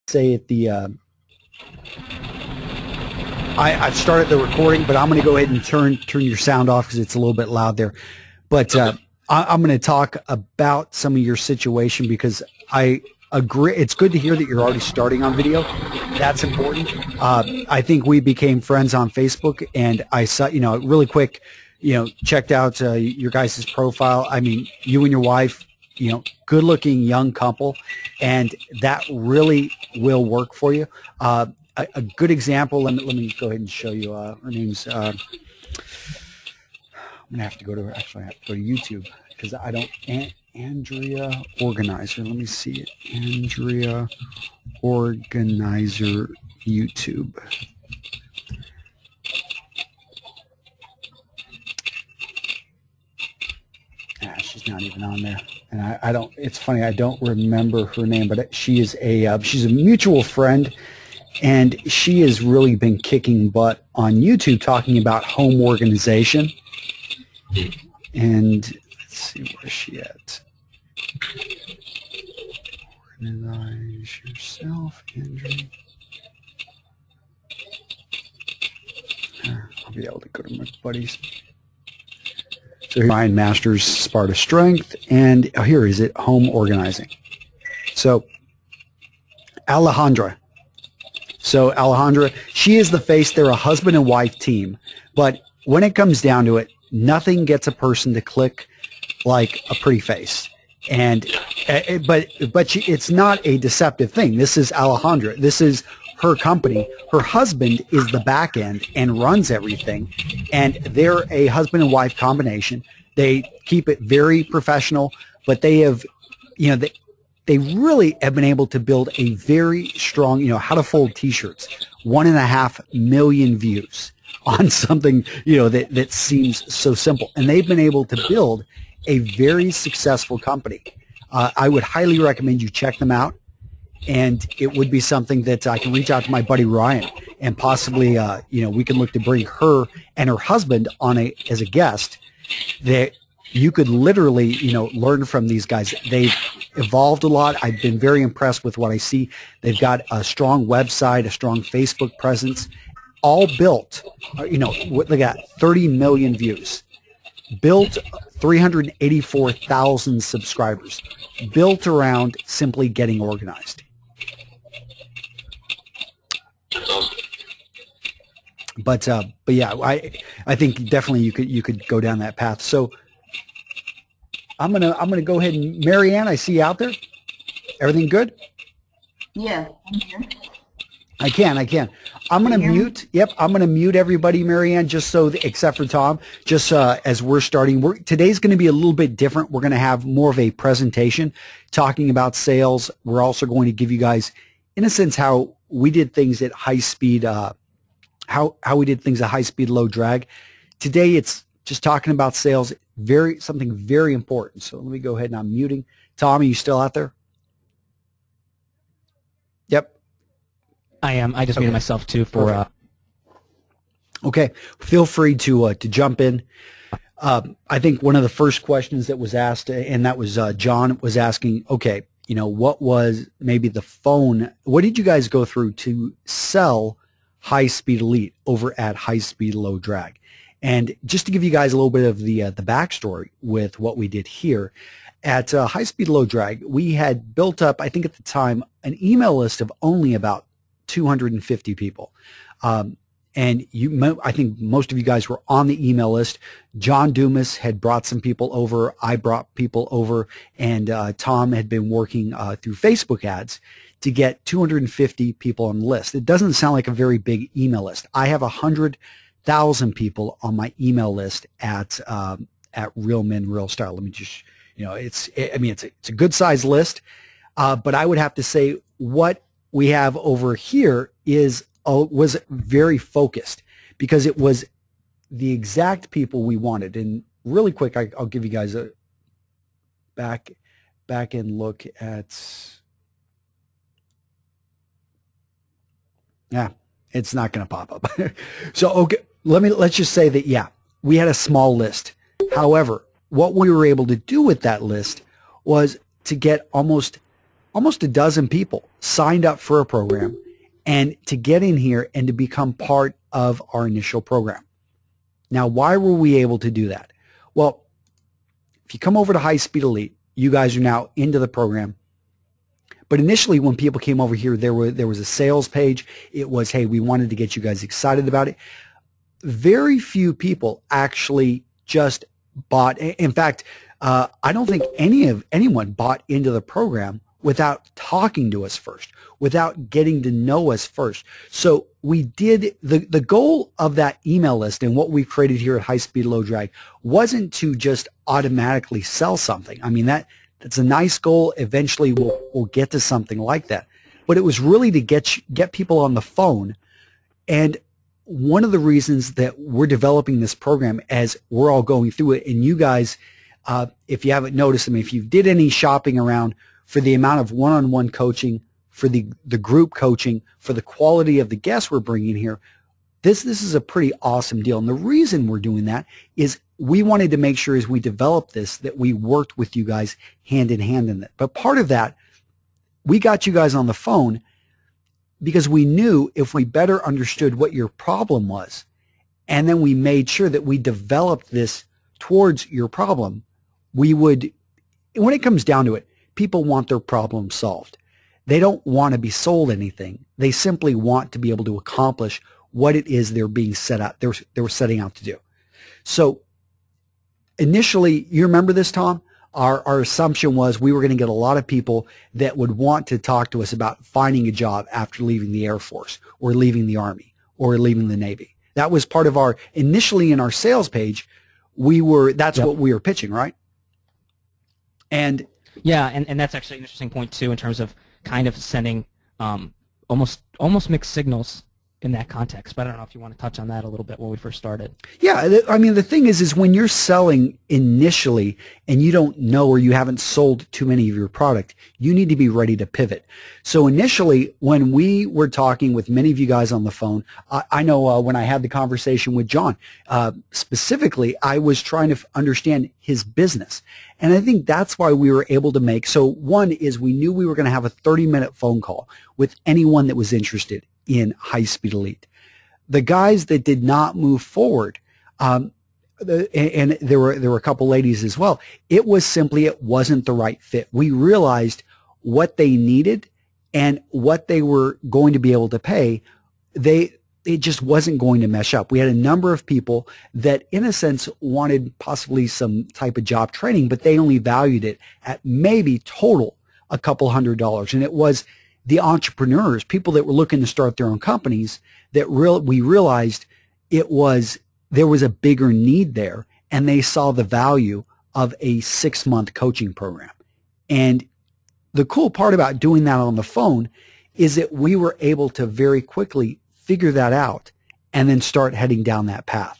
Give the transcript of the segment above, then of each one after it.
say at the I've started the recording, but I'm going to go ahead and turn your sound off because it's a little bit loud there. But I'm going to talk about some of your situation because I agree. It's good to hear that you're already starting on video. That's important. I think we became friends on Facebook, and I saw, really quick, checked out your guys' profile. I mean, you and your wife, good-looking young couple, and that really will work for you. A good example. Let me go ahead and show you. Her name's. I'm gonna have to go to. Actually, I have to go to YouTube because I don't. Andrea Organizer. Let me see it. Andrea Organizer YouTube. She's not even on there, and I don't. It's funny. I don't remember her name, but she is she's a mutual friend. And she has really been kicking butt on YouTube talking about home organization. And let's see, where's she at? Organize yourself, Andrew. I'll be able to go to my buddies. So here's Ryan Masters, Sparta Strength, and here is it, home organizing. So Alejandra. So Alejandra, she is the face. They're a husband and wife team. But when it comes down to it, nothing gets a person to click like a pretty face. And but it's not a deceptive thing. This is Alejandra. This is her company. Her husband is the back end and runs everything. And they're a husband and wife combination. They keep it very professional, but they have, they really have been able to build a very strong, how to fold T-shirts, 1.5 million views on something, that seems so simple. And they've been able to build a very successful company. I would highly recommend you check them out. And it would be something that I can reach out to my buddy Ryan and possibly, we can look to bring her and her husband on as a guest that you could literally, learn from these guys. They've evolved a lot. I've been very impressed with what I see. They've got a strong website, a strong Facebook presence, all built, they got 30 million views, built 384,000 subscribers, built around simply getting organized. But yeah, I think definitely you could go down that path. So I'm gonna go ahead and Marianne, I see you out there. Everything good? Yeah, I'm here. I can. I'm gonna mute. Yep, I'm gonna mute everybody, Marianne, just so except for Tom. Just as we're starting, today's going to be a little bit different. We're going to have more of a presentation talking about sales. We're also going to give you guys, in a sense, how we did things at high speed. How we did things at high speed, low drag. Today, it's just talking about sales. Something very important. So let me go ahead and I'm muting. Tom, are you still out there? Yep. I am. I just muted myself too for. Okay. Feel free to jump in. I think one of the first questions that was asked, and that was John was asking, okay, what was maybe the phone? What did you guys go through to sell High Speed Elite over at High Speed Low Drag? And just to give you guys a little bit of the backstory with what we did here at High Speed Low Drag, we had built up, I think at the time, an email list of only about 250 people. And I think most of you guys were on the email list. John Dumas had brought some people over. I brought people over, and Tom had been working through Facebook ads to get 250 people on the list. It doesn't sound like a very big email list. I have 100,000 people on my email list at Real Men Real Style. Let me just, it's a good size list, but I would have to say what we have over here was very focused because it was the exact people we wanted. And really quick, I'll give you guys a back end look at. Yeah, it's not going to pop up. So okay, let's just say that yeah, we had a small list. However, what we were able to do with that list was to get almost almost a dozen people signed up for a program and to get in here and to become part of our initial program. Now, why were we able to do that? Well, if you come over to High Speed Elite, you guys are now into the program. But initially, when people came over here, there was a sales page. It was, hey, we wanted to get you guys excited about it. Very few people actually just bought. In fact, I don't think anyone bought into the program without talking to us first, without getting to know us first. So we did, the goal of that email list and what we've created here at High Speed Low Drag wasn't to just automatically sell something. I mean, that's a nice goal. Eventually we'll get to something like that. But it was really to get people on the phone. And one of the reasons that we're developing this program as we're all going through it, and you guys, if you haven't noticed, I mean, if you did any shopping around for the amount of one-on-one coaching, for the group coaching, for the quality of the guests we're bringing here, this is a pretty awesome deal. And the reason we're doing that is we wanted to make sure as we developed this that we worked with you guys hand in hand in it. But part of that, we got you guys on the phone because we knew if we better understood what your problem was, and then we made sure that we developed this towards your problem, we would, when it comes down to it, people want their problem solved. They don't want to be sold anything. They simply want to be able to accomplish what it is they're being set out, they were setting out to do. So initially, you remember this, Tom? Our assumption was we were going to get a lot of people that would want to talk to us about finding a job after leaving the Air Force or leaving the Army or leaving the Navy. That was part of our, initially in our sales page, that's what we were pitching, right? And yeah, and that's actually an interesting point too in terms of kind of sending almost mixed signals in that context. But I don't know if you want to touch on that a little bit when we first started. Yeah, I mean, the thing is when you're selling initially and you don't know or you haven't sold too many of your product, you need to be ready to pivot. So initially, when we were talking with many of you guys on the phone, I know when I had the conversation with John, specifically, I was trying to understand his business. And I think that's why we were able to make, so one is we knew we were going to have a 30-minute phone call with anyone that was interested in High Speed Elite. The guys that did not move forward, and there were a couple ladies as well, it wasn't the right fit. We realized what they needed and what they were going to be able to pay, it just wasn't going to mesh up. We had a number of people that, in a sense, wanted possibly some type of job training, but they only valued it at maybe total a couple $100s. And it was the entrepreneurs, people that were looking to start their own companies, that we realized there was a bigger need there, and they saw the value of a 6-month coaching program. And the cool part about doing that on the phone is that we were able to very quickly figure that out and then start heading down that path.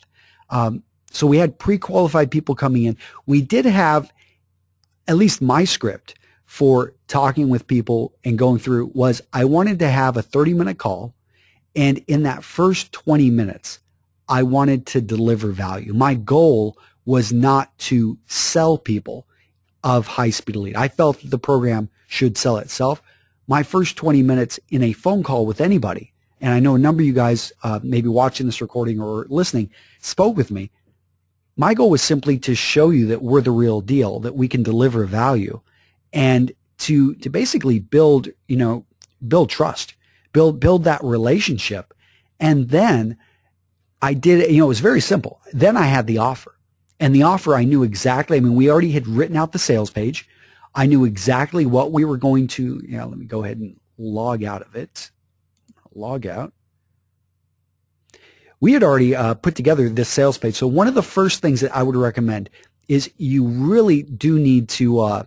So we had pre-qualified people coming in. We did have, at least my script for talking with people and going through was I wanted to have a 30-minute call, and in that first 20 minutes, I wanted to deliver value. My goal was not to sell people of High Speed Elite. I felt that the program should sell itself. My first 20 minutes in a phone call with anybody, and I know a number of you guys maybe watching this recording or listening spoke with me, my goal was simply to show you that we're the real deal, that we can deliver value, and to basically build trust, build that relationship. And then I did, it was very simple. Then I had the offer, and the offer I knew exactly. I mean, we already had written out the sales page. I knew exactly what we were going to, let me go ahead and log out of it. Log out. We had already put together this sales page. So one of the first things that I would recommend is you really do need to,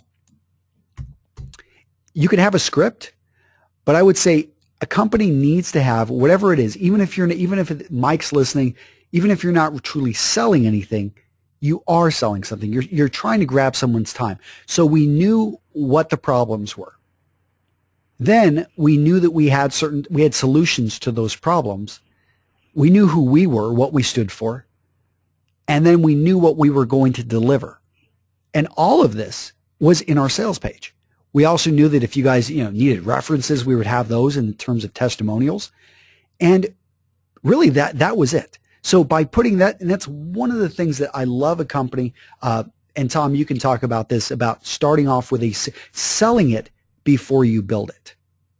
you can have a script, but I would say a company needs to have whatever it is, even if Mike's listening, even if you're not truly selling anything, you are selling something. You're trying to grab someone's time. So we knew what the problems were. Then we knew that we had solutions to those problems. We knew who we were, what we stood for, and then we knew what we were going to deliver. And all of this was in our sales page. We also knew that if you guys, needed references, we would have those in terms of testimonials. And really that was it. So by putting that, and that's one of the things that I love a company, and Tom, you can talk about this, about starting off with selling it before you build it.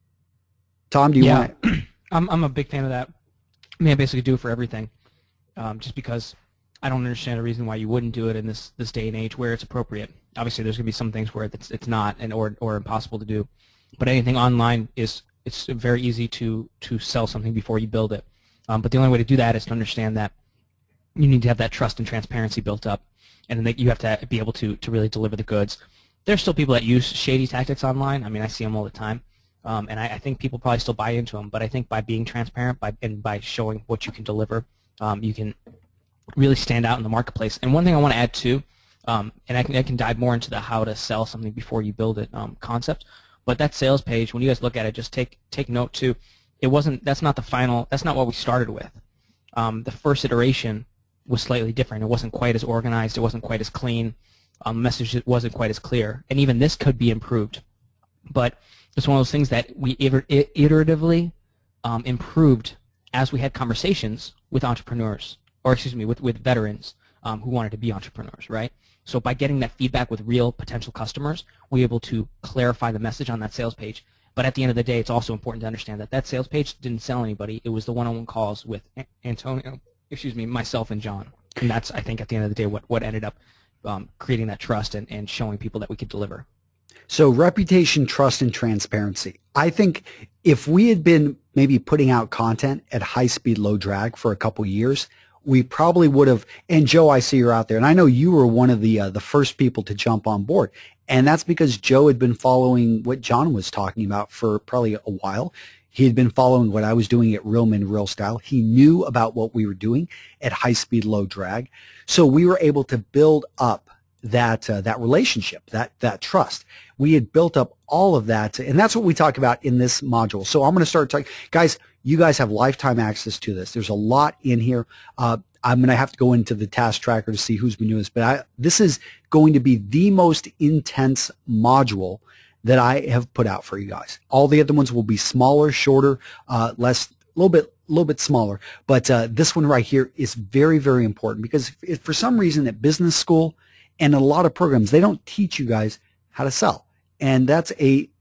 Tom, do you want to? I'm a big fan of that. I mean, I basically do it for everything, just because I don't understand a reason why you wouldn't do it in this day and age where it's appropriate. Obviously, there's going to be some things where it's not or impossible to do, but anything online it's very easy to sell something before you build it. But the only way to do that is to understand that you need to have that trust and transparency built up, and that you have to be able to really deliver the goods. There's still people that use shady tactics online. I mean, I see them all the time. And I think people probably still buy into them, but I think by being transparent and by showing what you can deliver, you can really stand out in the marketplace. And one thing I want to add too, and I can dive more into the how to sell something before you build it concept, but that sales page, when you guys look at it, just take note too. That's not the final, that's not what we started with. The first iteration was slightly different. It wasn't quite as organized. It wasn't quite as clean. The message wasn't quite as clear. And even this could be improved. But it's one of those things that we iteratively improved as we had conversations with entrepreneurs, or excuse me, with veterans who wanted to be entrepreneurs, right? So by getting that feedback with real potential customers, we're able to clarify the message on that sales page. But at the end of the day, it's also important to understand that sales page didn't sell anybody. It was the one-on-one calls with Antonio, myself and John. And that's, I think, at the end of the day, what ended up creating that trust and showing people that we could deliver. So reputation, trust, and transparency. I think if we had been maybe putting out content at high speed, low drag for a couple years, we probably would have, and Joe, I see you're out there, and I know you were one of the first people to jump on board. And that's because Joe had been following what John was talking about for probably a while. He had been following what I was doing at Real Men Real Style. He knew about what we were doing at high speed, low drag. So we were able to build up that relationship, that trust. We had built up all of that, and that's what we talk about in this module. So I'm going to start talking. Guys, you guys have lifetime access to this. There's a lot in here. I'm going to have to go into the task tracker to see who's been doing this, but this is going to be the most intense module that I have put out for you guys. All the other ones will be smaller, shorter, less, a little bit smaller. But this one right here is very, very important, because if for some reason at business school and a lot of programs, they don't teach you guys how to sell. And this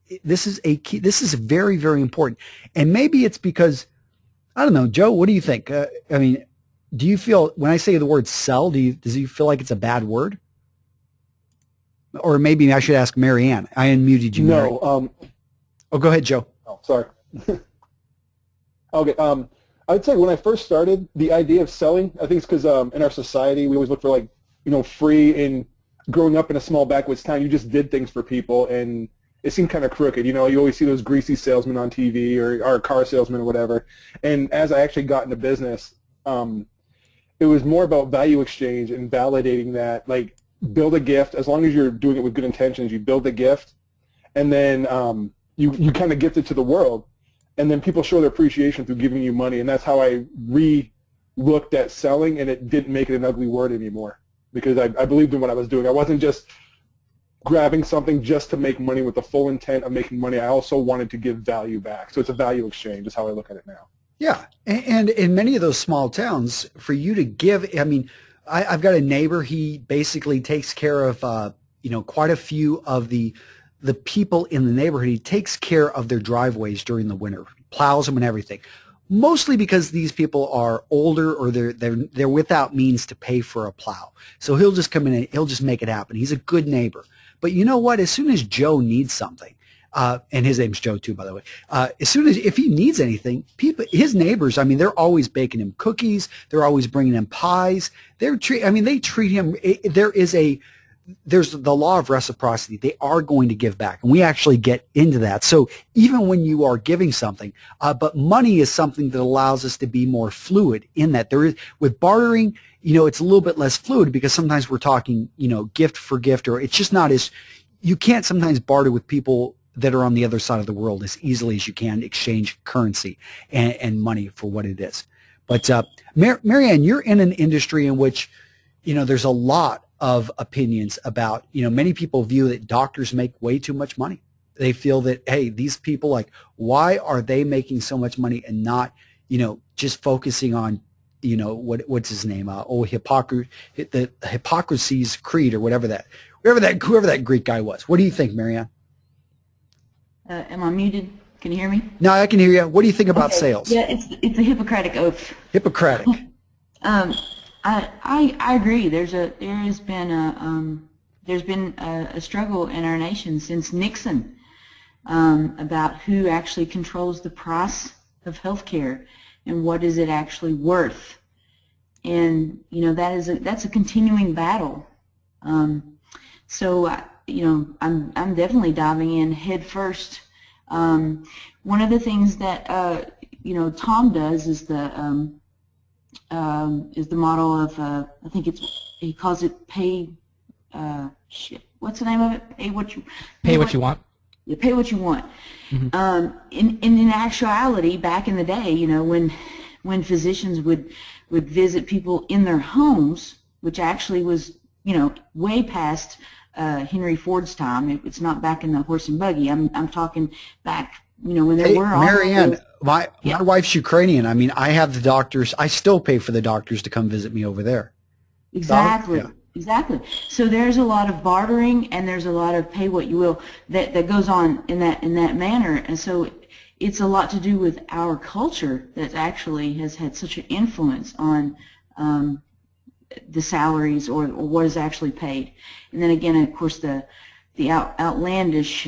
is a key. This is very, very important. And maybe it's because, I don't know, Joe, what do you think? I mean, do you feel, when I say the word sell, does you feel like it's a bad word? Or maybe I should ask Mary Ann. I unmuted you. No. Oh, go ahead, Joe. Oh, sorry. Okay. I'd say when I first started, the idea of selling, I think it's because in our society, we always look for free, and growing up in a small backwoods town, you just did things for people, and it seemed kind of crooked. You always see those greasy salesmen on TV or car salesmen or whatever. And as I actually got into business, it was more about value exchange and validating that, build a gift. As long as you're doing it with good intentions, you build a gift, and then you kind of gift it to the world, and then people show their appreciation through giving you money. And that's how I re-looked at selling, and it didn't make it an ugly word anymore, because I believed in what I was doing. I wasn't just grabbing something just to make money with the full intent of making money. I also wanted to give value back. So it's a value exchange is how I look at it now. Yeah. And in many of those small towns, for you to give, I mean, I've got a neighbor. He basically takes care of, quite a few of the people in the neighborhood. He takes care of their driveways during the winter, plows them and everything. Mostly because these people are older, or they're without means to pay for a plow. So he'll just come in and he'll just make it happen. He's a good neighbor. But you know what? As soon as Joe needs something, and his name's Joe too, by the way. If he needs anything, his neighbors, I mean, they're always baking him cookies. They're always bringing him pies. They treat him. There's the law of reciprocity. They are going to give back, and we actually get into that. So even when you are giving something, but money is something that allows us to be more fluid in that. There is, with bartering, it's a little bit less fluid, because sometimes we're talking, gift for gift, or it's just not as, you can't sometimes barter with people that are on the other side of the world as easily as you can exchange currency and money for what it is. But Mary Ann, you're in an industry in which, there's a lot of opinions about, many people view that doctors make way too much money. They feel that, hey, these people, like, why are they making so much money and not, just focusing on, what's his name? The Hippocrates Creed or whoever that Greek guy was. What do you think, Marianne? Am I muted? Can you hear me? No, I can hear you. What do you think about Okay. sales? Yeah, it's the Hippocratic Oath. Hippocratic. I agree. There's been a struggle in our nation since Nixon about who actually controls the price of healthcare and what is it actually worth. And that's a continuing battle. So I'm definitely diving in head first. One of the things that Tom does is the model of I think he calls it pay. What's the name of it? Pay what you want. You pay what you want. Mm-hmm. In actuality, back in the day, when physicians would visit people in their homes, which actually was way past Henry Ford's time. It's not back in the horse and buggy. I'm talking back, when there were all Marianne, my wife's Ukrainian. I mean, I have the doctors. I still pay for the doctors to come visit me over there. Exactly. Yeah. Exactly. So there's a lot of bartering and there's a lot of pay what you will that goes on in that manner. And so it's a lot to do with our culture that actually has had such an influence on the salaries or what is actually paid. And then again, of course, the outlandish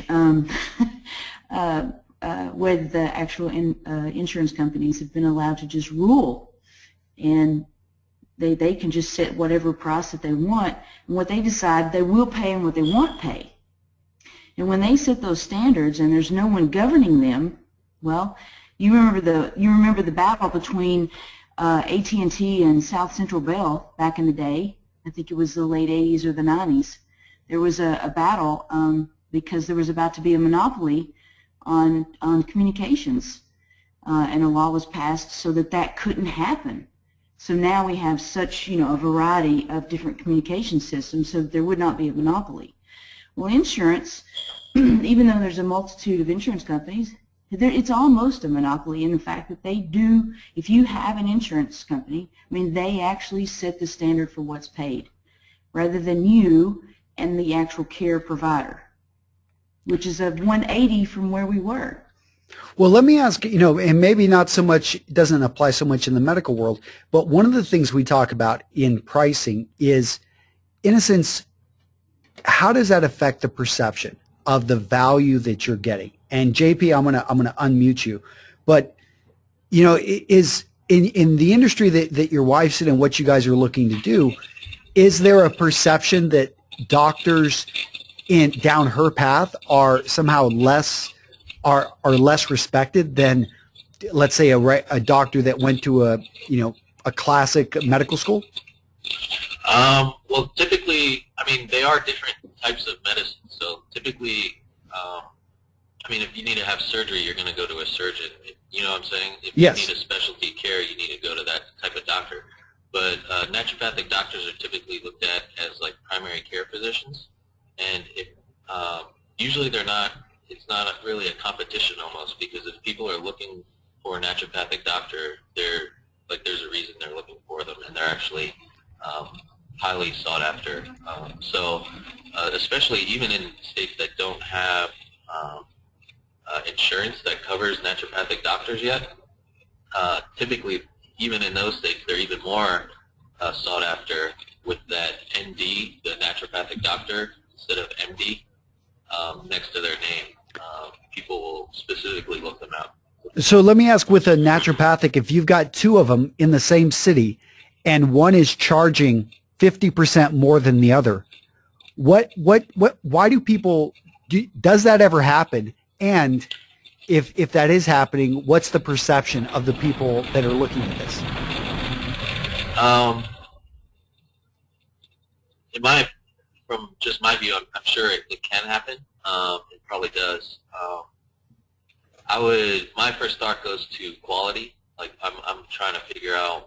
where the actual insurance companies have been allowed to just rule, and they can just set whatever price that they want, and what they decide they will pay and what they won't pay. And when they set those standards and there's no one governing them, well, you remember the battle between AT&T and South Central Bell back in the day. I think it was the late 80s or the 90s. There was a battle because there was about to be a monopoly on communications, and a law was passed so that couldn't happen. So now we have such a variety of different communication systems, so there would not be a monopoly. Well, insurance, even though there's a multitude of insurance companies, it's almost a monopoly in the fact that they do, if you have an insurance company, they actually set the standard for what's paid, rather than you and the actual care provider, which is a 180 from where we were. Well, let me ask, and maybe not so much, it doesn't apply so much in the medical world, but one of the things we talk about in pricing is, in a sense, how does that affect the perception of the value that you're getting? And JP, I'm gonna unmute you, but is in the industry that your wife's in and what you guys are looking to do, is there a perception that doctors down her path are somehow less respected than, let's say, a doctor that went to a classic medical school? Well, typically, they are different types of medicine. So typically, if you need to have surgery, you're going to go to a surgeon. You know what I'm saying? If Yes. you need a specialty care, you need to go to that type of doctor. But naturopathic doctors are typically looked at as like primary care physicians, and usually they're not. It's not really a competition almost, because if people are looking for a naturopathic doctor, there's a reason they're looking for them, and they're actually highly sought after. Especially even in states that don't have insurance that covers naturopathic doctors yet, typically even in those states they're even more sought after with that ND, the naturopathic doctor, instead of MD next to their name. People will specifically look them out. So let me ask, with a naturopathic, if you've got two of them in the same city and one is charging 50% more than the other, why do people, does that ever happen? And if that is happening, what's the perception of the people that are looking at this? From just my view, I'm sure it can happen. It probably does. My first thought goes to quality. Like I'm trying to figure out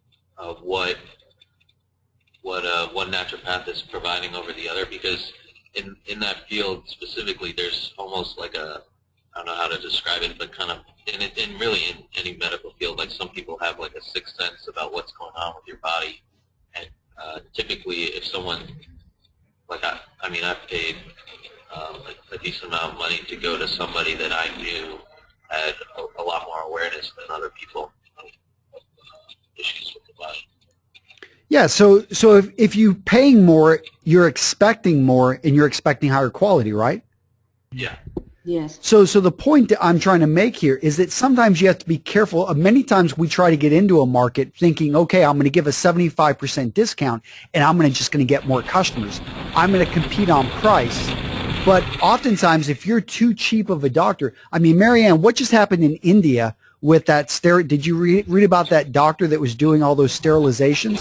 what one naturopath is providing over the other, because in that field specifically, there's almost like a, I don't know how to describe it, but kind of in really in any medical field, like some people have like a sixth sense about what's going on with your body, and typically if someone, like I mean I've paid like a decent amount of money to go to somebody that I knew had a lot more awareness than other people of issues with the body. Yeah, so if you're paying more, you're expecting more, and you're expecting higher quality, right? Yeah. Yes. So the point that I'm trying to make here is that sometimes you have to be careful. Many times we try to get into a market thinking, okay, I'm going to give a 75% discount, and I'm just going to get more customers. I'm going to compete on price. But oftentimes, if you're too cheap of a doctor, I mean, Marianne, what just happened in India with that did you read about that doctor that was doing all those sterilizations?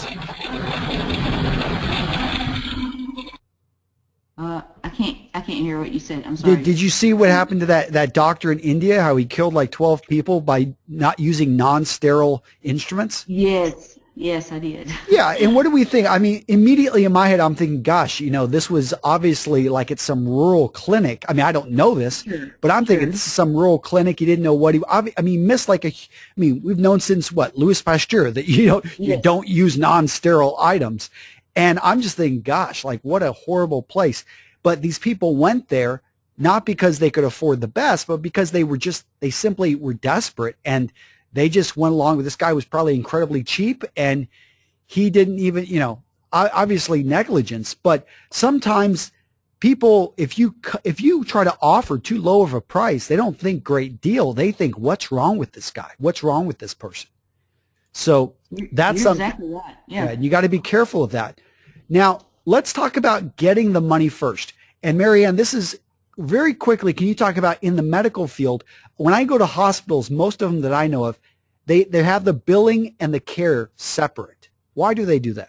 I can't hear what you said. I'm sorry. Did you see what happened to that doctor in India? How he killed like 12 people by not using non-sterile instruments? Yes. Yes, I did. Yeah, and what do we think? I mean, immediately in my head, I'm thinking, gosh, this was obviously like at some rural clinic. I mean, I don't know this, Sure. but I'm thinking this is some rural clinic. He didn't know what missed like we've known since what, Louis Pasteur, that you Yes. don't use non-sterile items. And I'm just thinking, gosh, like what a horrible place. But these people went there not because they could afford the best, but because they simply were desperate, and they just went along with this guy who was probably incredibly cheap, and he didn't even, obviously negligence. But sometimes people, if you try to offer too low of a price, they don't think great deal. They think, what's wrong with this guy? What's wrong with this person? So that's You're something. exactly right. Yeah. And you got to be careful of that. Now, let's talk about getting the money first. And Marianne, this is very quickly, can you talk about in the medical field, when I go to hospitals, most of them that I know of, they have the billing and the care separate. Why do they do that?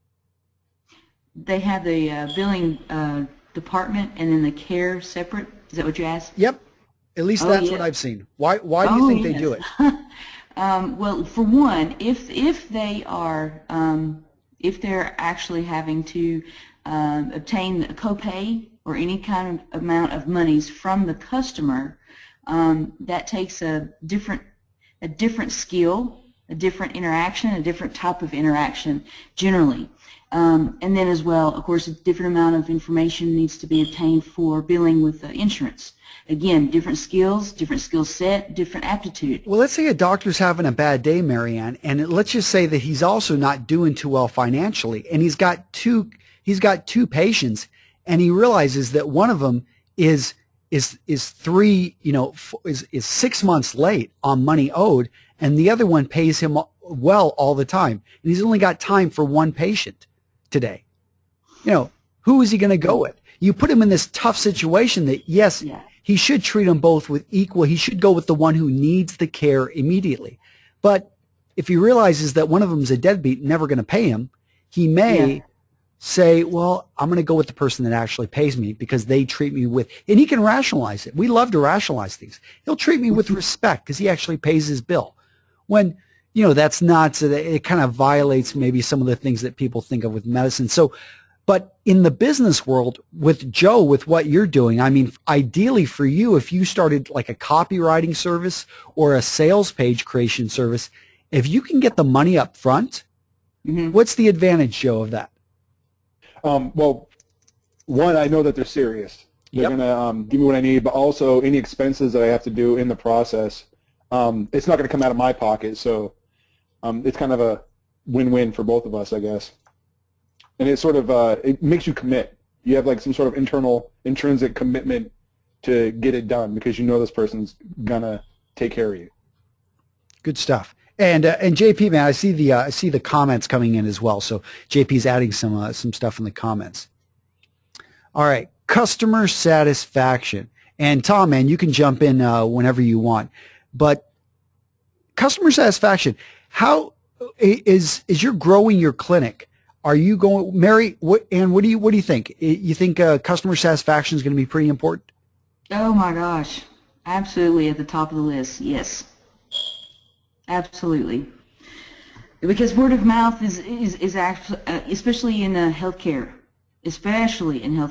They have the billing department and then the care separate. Is that what you asked? Yep. At least Oh, that's yeah. what I've seen. Why do you think they do it? Well, for one, if they are if they're actually having to obtain a copay or any kind of amount of monies from the customer, that takes a different skill, a different interaction, a different type of interaction generally. And then as well, of course, a different amount of information needs to be obtained for billing with insurance. Again, different skills, different skill set, different aptitude. Well, let's say a doctor's having a bad day, Marianne, and let's just say that he's also not doing too well financially, and he's got two patients, and he realizes that one of them is 6 months late on money owed, and the other one pays him well all the time, and he's only got time for one patient today. Who is he going to go with? You put him in this tough situation that, yes, Yeah. he should treat them both with equal. He should go with the one who needs the care immediately. But if he realizes that one of them is a deadbeat, never going to pay him, he may say, well, I'm going to go with the person that actually pays me because they treat me with, and he can rationalize it. We love to rationalize things. He'll treat me with respect because he actually pays his bill. When, that's not, so that it kind of violates maybe some of the things that people think of with medicine. So, but in the business world, with Joe, with what you're doing, I mean, ideally for you, if you started like a copywriting service or a sales page creation service, if you can get the money up front, what's the advantage, Joe, of that? Well, one, I know that they're serious. They're Yep. going to give me what I need, but also any expenses that I have to do in the process, it's not going to come out of my pocket. So it's kind of a win-win for both of us, I guess. And it sort of it makes you commit. You have like some sort of intrinsic commitment to get it done because this person's going to take care of you. Good stuff. And JP, man, I see the comments coming in as well. So JP's adding some stuff in the comments. All right, customer satisfaction. And Tom, man, you can jump in whenever you want. But customer satisfaction, how is you're growing your clinic? Are you going, Mary? What do you think? You think customer satisfaction is going to be pretty important? Oh my gosh, absolutely at the top of the list. Yes, absolutely. Because word of mouth is actually, especially in healthcare,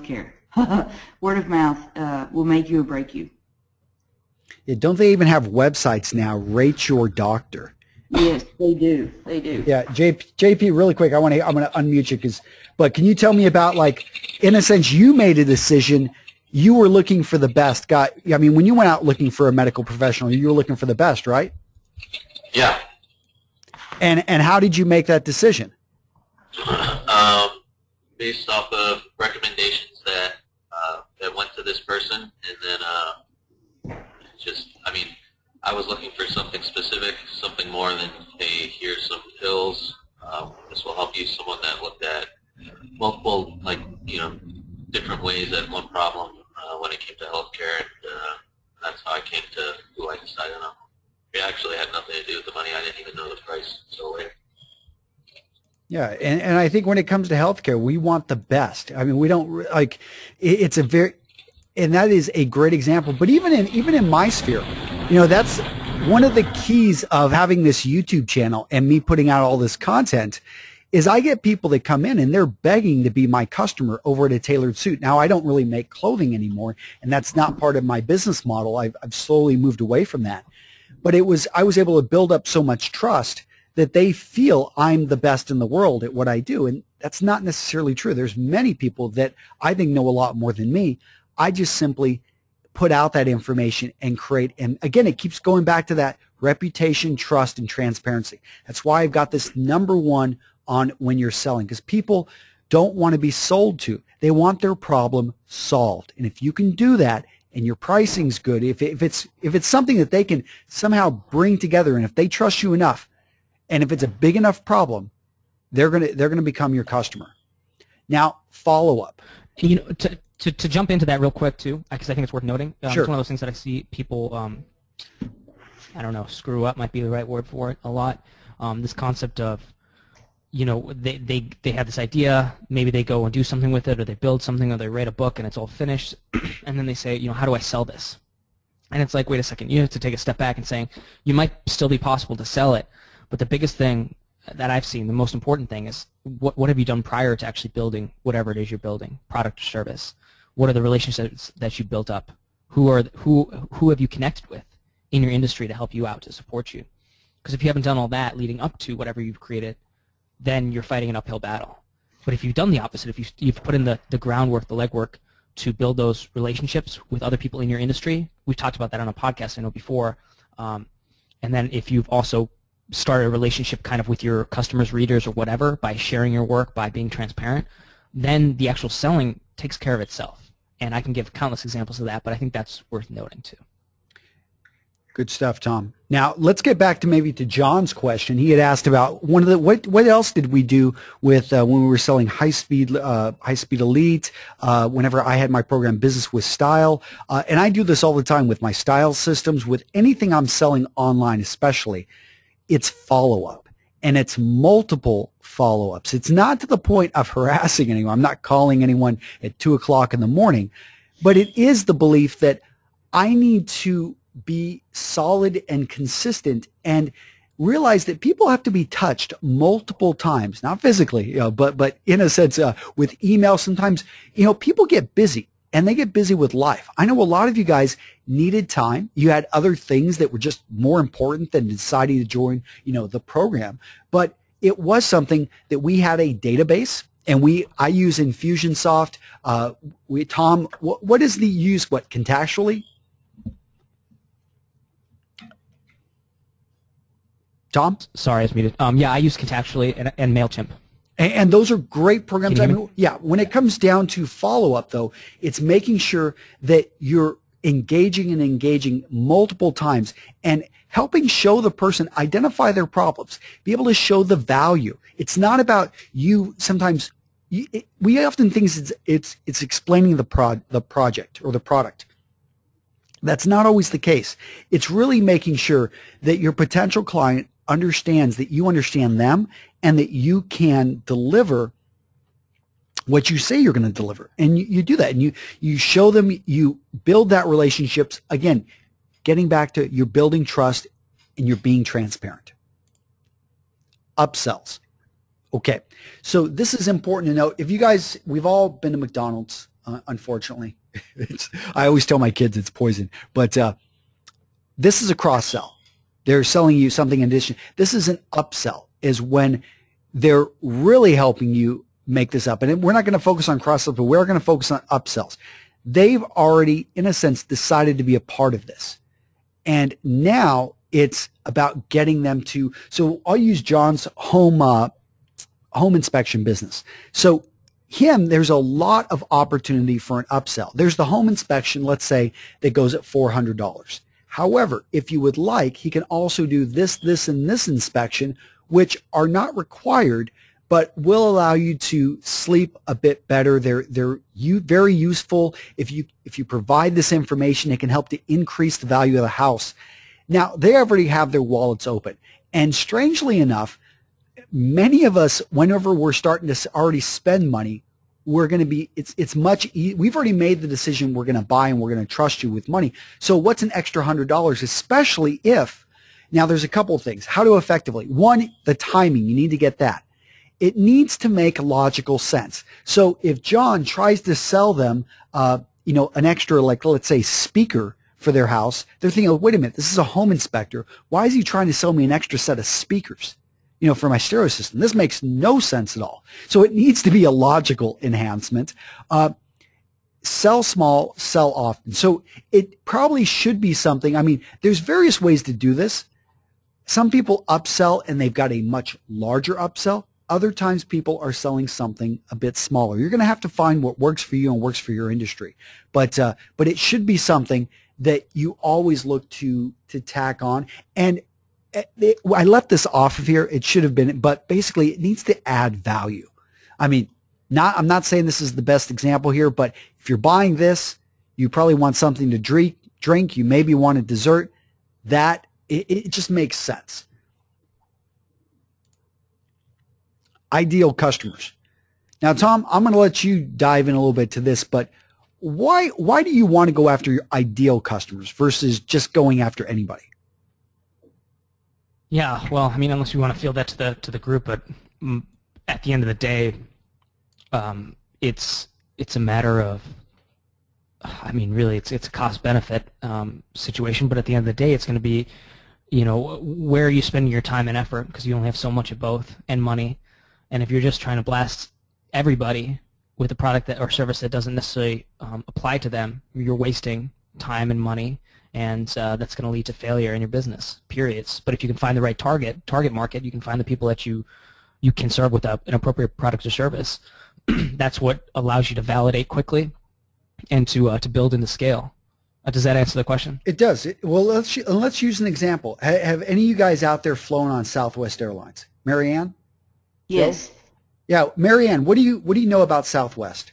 Word of mouth will make you or break you. Yeah, don't they even have websites now? Rate Your Doctor. Yes, they do. They do. Yeah, JP, really quick, I'm going to unmute you but can you tell me about, like, in a sense, you made a decision. You were looking for the best guy. I mean, when you went out looking for a medical professional, you were looking for the best, right? Yeah. And how did you make that decision? Based off of recommendations that went to this person, and then I was looking for something specific, something more than, hey, here's some pills. This will help you. Someone that looked at multiple, different ways at one problem when it came to healthcare, and that's how I came to who I decided on. It actually had nothing to do with the money. I didn't even know the price until later. Yeah, and I think when it comes to healthcare, we want the best. I mean, we don't like it's a very, and that is a great example. But even in my sphere, that's one of the keys of having this YouTube channel and me putting out all this content is I get people that come in and they're begging to be my customer over at a Tailored Suit. Now, I don't really make clothing anymore, and that's not part of my business model. I've slowly moved away from that. But I was able to build up so much trust that they feel I'm the best in the world at what I do. And that's not necessarily true. There's many people that I think know a lot more than me. I just simply put out that information and create. And again, it keeps going back to that reputation, trust, and transparency. That's why I've got this #1 on when you're selling, because people don't want to be sold to. They want their problem solved. And if you can do that and your pricing's good, if it's something that they can somehow bring together, and if they trust you enough, and if it's a big enough problem, they're gonna become your customer. Now, follow up. To jump into that real quick too, because I think it's worth noting. Sure. It's one of those things that I see people, I don't know, screw up might be the right word for it a lot. This concept of, they have this idea, maybe they go and do something with it, or they build something, or they write a book and it's all finished, and then they say, how do I sell this? And it's like, wait a second, you have to take a step back and saying, you might still be possible to sell it. But the biggest thing that I've seen, the most important thing is what have you done prior to actually building whatever it is you're building, product or service? What are the relationships that you built up? Who have you connected with in your industry to help you out, to support you? Because if you haven't done all that leading up to whatever you've created, then you're fighting an uphill battle. But if you've done the opposite, if you've put in the groundwork, the legwork to build those relationships with other people in your industry, we've talked about that on a podcast I know before, and then if you've also start a relationship kind of with your customers, readers, or whatever by sharing your work, by being transparent, then the actual selling takes care of itself. And I can give countless examples of that, but I think that's worth noting too. Good stuff, Tom. Now, let's get back to John's question. He had asked about what else did we do with when we were selling High Speed Elite, whenever I had my program Business with Style. And I do this all the time with my style systems, with anything I'm selling online especially. It's follow-up, and it's multiple follow-ups. It's not to the point of harassing anyone. I'm not calling anyone at 2 o'clock in the morning, but it is the belief that I need to be solid and consistent and realize that people have to be touched multiple times, not physically, but in a sense with email. Sometimes, people get busy. And they get busy with life. I know a lot of you guys needed time. You had other things that were just more important than deciding to join, the program. But it was something that we had a database, and I use Infusionsoft. Tom, what is the use? Contextually? Tom? Sorry, I was muted. Yeah, I use Contextually and MailChimp. And those are great programs. When it comes down to follow-up, though, it's making sure that you're engaging multiple times and helping show the person, identify their problems, be able to show the value. It's not about you. Sometimes we often think it's explaining the project or the product. That's not always the case. It's really making sure that your potential client understands that you understand them and that you can deliver what you say you're going to deliver. And you do that, and you show them, you build that relationships. Again, getting back to you're building trust and you're being transparent. Upsells. Okay, so this is important to know. If you guys, we've all been to McDonald's. unfortunately. I always tell my kids it's poison. But this is a cross-sell. They're selling you something in addition. This is an upsell, is when they're really helping you make this up. And we're not going to focus on cross-sells, but we're going to focus on upsells. They've already, in a sense, decided to be a part of this. And now it's about getting them to, so I'll use John's home inspection business. So there's a lot of opportunity for an upsell. There's the home inspection, let's say, that goes at $400. However, if you would like, he can also do this, and this inspection, which are not required, but will allow you to sleep a bit better. They're very useful. If you provide this information, it can help to increase the value of the house. Now, they already have their wallets open. And strangely enough, many of us, whenever we're starting to already spend money, we're going to be, we've already made the decision we're going to buy and we're going to trust you with money. So what's an extra $100, especially if, now there's a couple of things. How to effectively, one, the timing, you need to get that. It needs to make logical sense. So if John tries to sell them, an extra, like, let's say, speaker for their house, they're thinking, oh, wait a minute, this is a home inspector. Why is he trying to sell me an extra set of speakers, for my stereo system? This makes no sense at all. So it needs to be a logical enhancement. Sell small, sell often. So it probably should be something. I mean, there's various ways to do this. Some people upsell and they've got a much larger upsell. Other times people are selling something a bit smaller. You're going to have to find what works for you and works for your industry. But it should be something that you always look to tack on. And I left this off of here. It should have been, but basically it needs to add value. I mean, I'm not saying this is the best example here, but if you're buying this, you probably want something to drink. You maybe want a dessert. It just makes sense. Ideal customers. Now, Tom, I'm going to let you dive in a little bit to this, but why do you want to go after your ideal customers versus just going after anybody? Yeah, well, I mean, unless you want to field that to the group, but at the end of the day, it's a matter of, I mean, really, it's a cost benefit situation. But at the end of the day, it's going to be, where are you spending your time and effort, because you only have so much of both, and money. And if you're just trying to blast everybody with a product or service that doesn't necessarily apply to them, you're wasting time and money, and that's going to lead to failure in your business, periods. But if you can find the right target market, you can find the people that you can serve with an appropriate product or service. That's what allows you to validate quickly and to build into scale. Does that answer the question? It does. Well, let's use an example. Have any of you guys out there flown on Southwest Airlines? Marianne? Yes. Yeah, Marianne, what do you know about Southwest?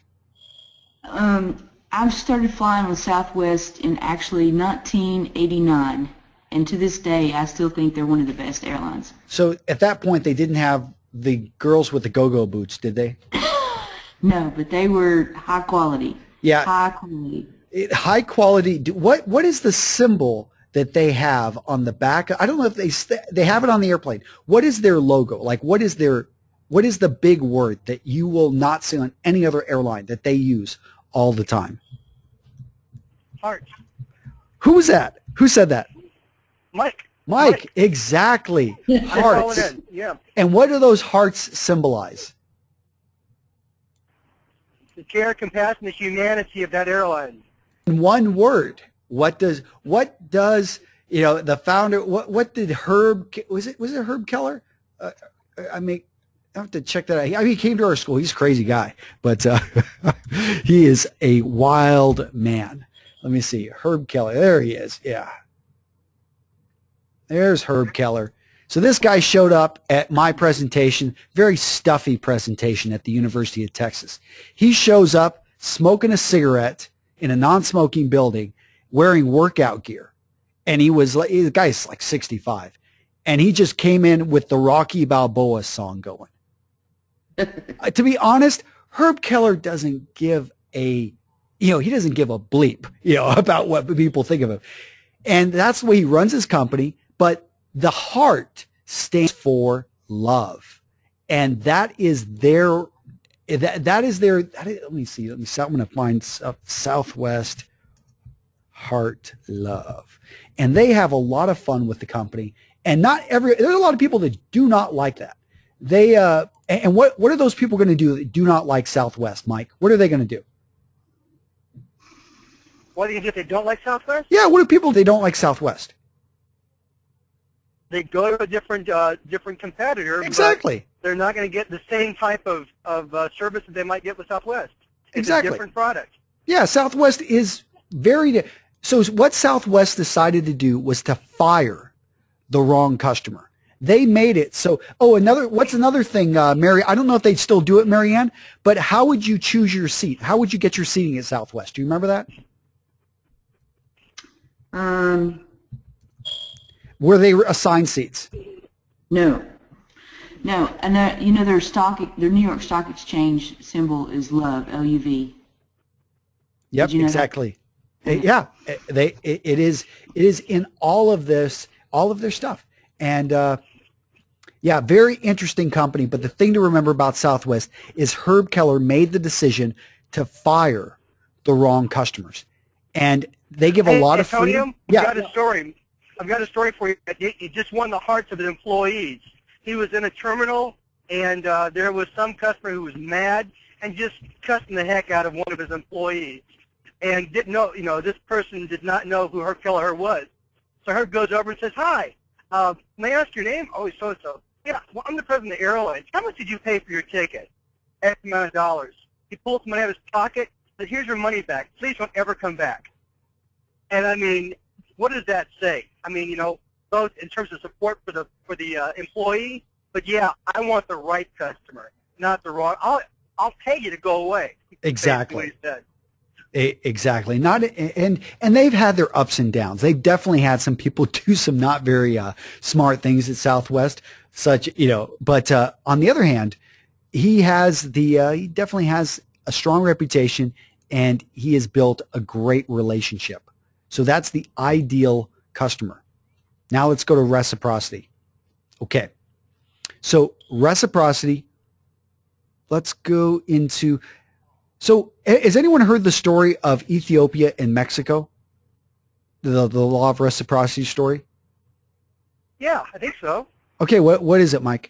I started flying with Southwest in actually 1989, and to this day, I still think they're one of the best airlines. So at that point, they didn't have the girls with the go-go boots, did they? No, but they were high quality. Yeah. High quality. High quality. What is the symbol that they have on the back? I don't know if they have it on the airplane. What is their logo? Like, what is the big word that you will not see on any other airline that they use all the time? Heart. Who was that? Who said that? Mike. Exactly. Hearts. Yeah. And what do those hearts symbolize? The care, compassion, the humanity of that airline. In one word, what does the founder, what did Herb, was it Herb Keller? I have to check that out. I mean, he came to our school. He's a crazy guy, but he is a wild man. Let me see. Herb Keller. There he is. Yeah. There's Herb Keller. So this guy showed up at my presentation, very stuffy presentation at the University of Texas. He shows up smoking a cigarette in a non-smoking building, wearing workout gear. And the guy's like 65. And he just came in with the Rocky Balboa song going. To be honest, Herb Keller doesn't give he doesn't give a bleep, about what people think of him. And that's the way he runs his company. But the heart stands for love. And that is their that is their, let me see. I'm going to find Southwest Heart Love. And they have a lot of fun with the company. And there's a lot of people that do not like that. They, and what are those people going to do that do not like Southwest, Mike? What are they going to do? What do you do if they don't like Southwest? Yeah, what do people they don't like Southwest? They go to a different competitor. Exactly. But they're not going to get the same type of service that they might get with Southwest. It's Exactly. a different product. Yeah, Southwest is so what Southwest decided to do was to fire the wrong customer. They made it so, what's another thing, Mary? I don't know if they still do it, Marianne, but how would you choose your seat? How would you get your seating at Southwest? Do you remember that? Were they assigned seats? No. And their New York Stock Exchange symbol is LOVE, L-U-V. Yep, Did you know exactly. Yeah, it is in all of their stuff. And yeah, very interesting company. But the thing to remember about Southwest is Herb Keller made the decision to fire the wrong customers, and they give a lot of freedom. Yeah, I've got a story for you. He just won the hearts of his employees. He was in a terminal, and there was some customer who was mad and just cussing the heck out of one of his employees, and didn't know. This person did not know who Herb Keller was. So Herb goes over and says, "Hi, may I ask your name?" "Oh, so-and-so." "Yeah, well, I'm the president of the airlines. How much did you pay for your ticket?" "X amount of dollars." He pulls money out of his pocket, says, "Here's your money back. Please don't ever come back." And I mean, what does that say? I mean, both in terms of support for the employee, but yeah, I want the right customer, not the wrong. I'll pay you to go away. Exactly. That's what he said. Exactly. And they've had their ups and downs. They've definitely had some people do some not very smart things at Southwest, but on the other hand, he definitely has a strong reputation, and he has built a great relationship. So that's the ideal customer. Now let's go to reciprocity. Okay. So reciprocity, let's go into, so has anyone heard the story of Ethiopia and Mexico? The law of reciprocity story? Yeah, I think so. Okay, what is it, Mike?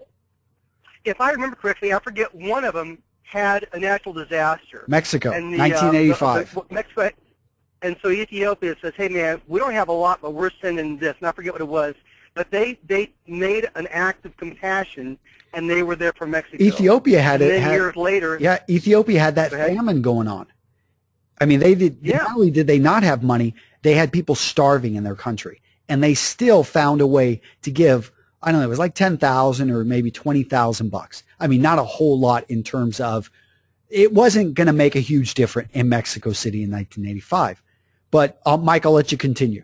If I remember correctly, I forget one of them had a natural disaster. Mexico, and 1985. Mexico, and so Ethiopia says, "Hey man, we don't have a lot, but we're sending this." And I forget what it was, but they made an act of compassion, and they were there for Mexico. Ethiopia had and then years later. Yeah, Ethiopia had that famine going on. I mean, they did. Yeah. Not only did they not have money, they had people starving in their country, and they still found a way to give. I don't know. It was like 10,000 or maybe 20,000 bucks. I mean, not a whole lot in terms of. It wasn't going to make a huge difference in Mexico City in 1985. But Mike, I'll let you continue.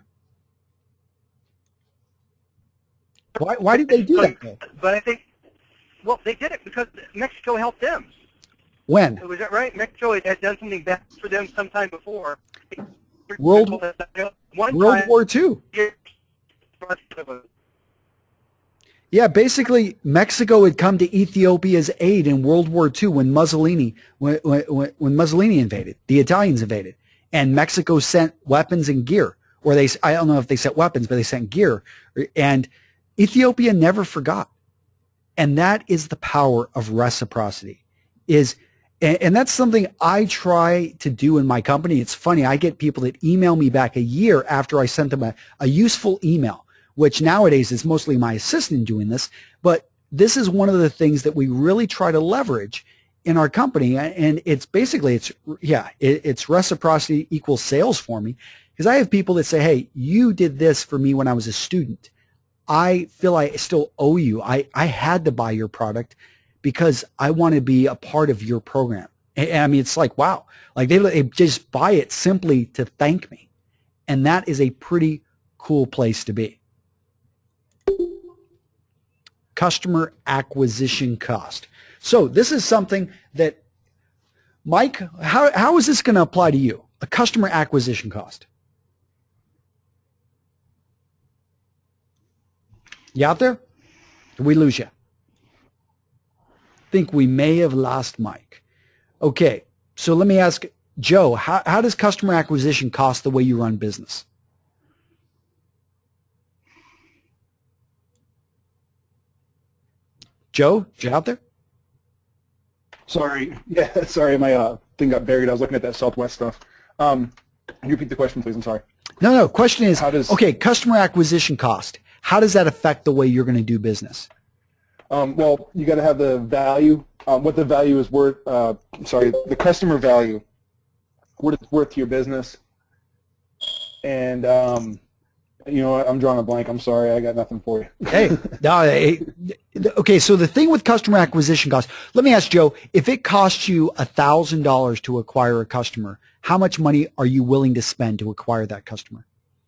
Why did they do that, though? But I think, well, they did it because Mexico helped them. When? Was that right? Mexico had done something bad for them sometime before. World War II. Yeah, basically, Mexico had come to Ethiopia's aid in World War II when Mussolini invaded, the Italians invaded, and Mexico sent weapons and gear, I don't know if they sent weapons, but they sent gear, and Ethiopia never forgot. And that is the power of reciprocity. And that's something I try to do in my company. It's funny, I get people that email me back a year after I sent them a useful email, which nowadays is mostly my assistant doing this, but this is one of the things that we really try to leverage in our company, and it's basically, it's reciprocity equals sales for me, because I have people that say, "Hey, you did this for me when I was a student. I feel I still owe you. I had to buy your product because I want to be a part of your program." And I mean, it's like, wow, like they just buy it simply to thank me, and that is a pretty cool place to be. Customer acquisition cost. So this is something that, Mike, how is this going to apply to you? A customer acquisition cost. You out there? Did we lose you? think we may have lost Mike. Okay, so let me ask Joe, how does customer acquisition cost the way you run business? Joe, you out there? Sorry. Yeah, sorry, my thing got buried. I was looking at that Southwest stuff. Can you repeat the question, please? I'm sorry. No. Question is, okay, customer acquisition cost. How does that affect the way you're going to do business? Well, you got to have the value, what the value is worth. The customer value, what it's worth to your business. And you know what? I'm drawing a blank. I'm sorry. I got nothing for you. Okay, so the thing with customer acquisition costs, let me ask Joe, if it costs you $1,000 to acquire a customer, how much money are you willing to spend to acquire that customer?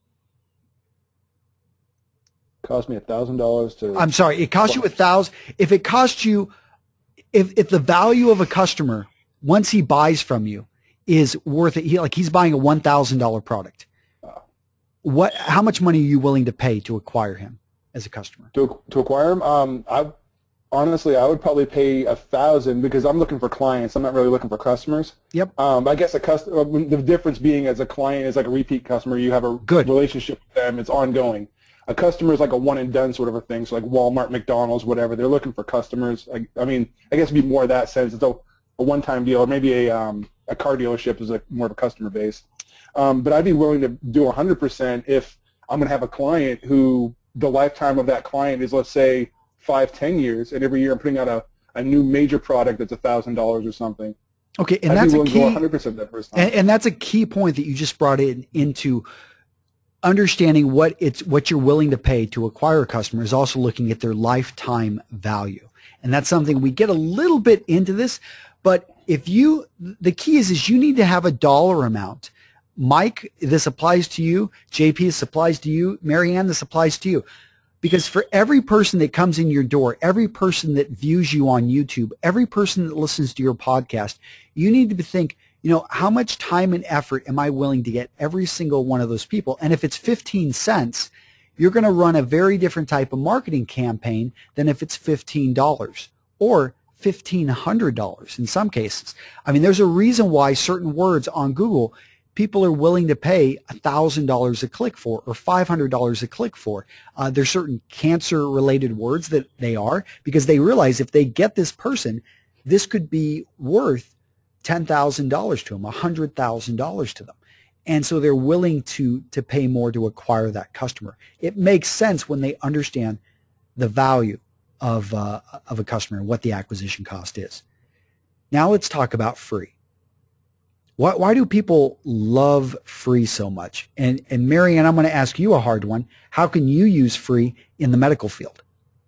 Cost me $1,000 to... I'm sorry, it costs you $1,000. If it costs you, if the value of a customer, once he buys from you, is worth it, he's buying a $1,000 product, how much money are you willing to pay to acquire him as a customer? To acquire him, honestly, I would probably pay $1,000 because I'm looking for clients. I'm not really looking for customers. Yep. I guess the difference being as a client is like a repeat customer. You have a relationship with them. It's ongoing. A customer is like a one and done sort of a thing. So like Walmart, McDonald's, whatever. They're looking for customers. I mean, I guess it'd be more that sense. It's a one-time deal, or maybe a car dealership is more of a customer base. But I'd be willing to do 100% if I'm going to have a client who the lifetime of that client is, let's say, 5-10 years, and every year I'm putting out a new major product that's $1,000 or something. Okay, and I'd that's be a key. To go 100% that first time. And that's a key point that you just brought into understanding what you're willing to pay to acquire a customer is also looking at their lifetime value, and that's something we get a little bit into this. But the key is you need to have a dollar amount. Mike, this applies to you. JP, this applies to you. Marianne, this applies to you. Because for every person that comes in your door, every person that views you on YouTube, every person that listens to your podcast, you need to think, how much time and effort am I willing to get every single one of those people? And if it's 15 cents, you're going to run a very different type of marketing campaign than if it's $15 or $1,500 in some cases. I mean, there's a reason why certain words on Google people are willing to pay $1,000 a click for or $500 a click for. There's certain cancer-related words that they are because they realize if they get this person, this could be worth $10,000 to them, $100,000 to them. And so they're willing to pay more to acquire that customer. It makes sense when they understand the value of a customer and what the acquisition cost is. Now let's talk about free. Why do people love free so much? And Marianne, I'm going to ask you a hard one. How can you use free in the medical field?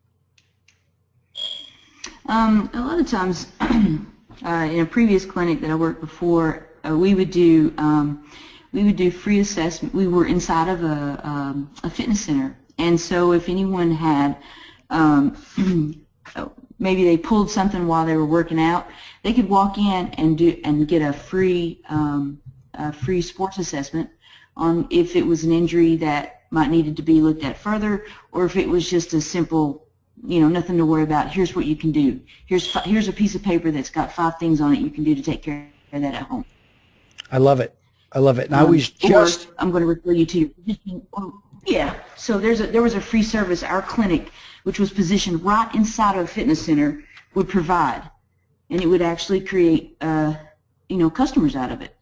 A lot of times, in a previous clinic that I worked before, we would do free assessment. We were inside of a fitness center, and so if anyone had maybe they pulled something while they were working out, they could walk in and get a free sports assessment on if it was an injury that might needed to be looked at further, or if it was just a simple, nothing to worry about. Here's what you can do. Here's a piece of paper that's got 5 things on it you can do to take care of that at home. I love it. And I was just... Or I'm going to refer you to your physician. Yeah. So there was a free service our clinic, which was positioned right inside of a fitness center, would provide, and it would actually create, customers out of it.